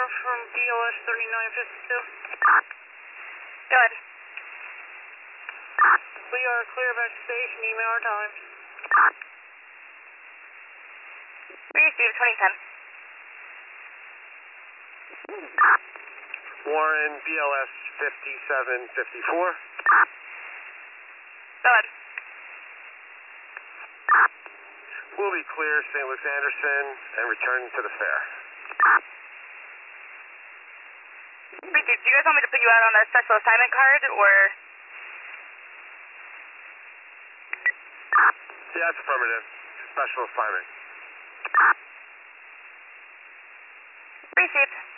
from BLS 3952. Go ahead. We are clear back to station, email our times. Received 2010. Warren, BLS 5754. Go ahead. We'll be clear St. Luke's Anderson and return to the fair. Received. Do you guys want me to put you out on a special assignment card, or? Yeah, that's affirmative. Special assignment. Received.